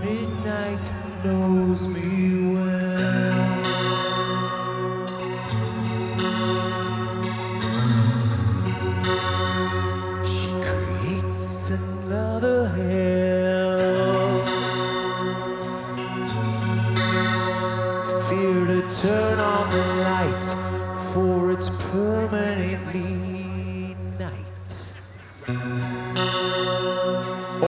Midnight knows me well. She creates another hell. Fear to turn on the light, for it's permanently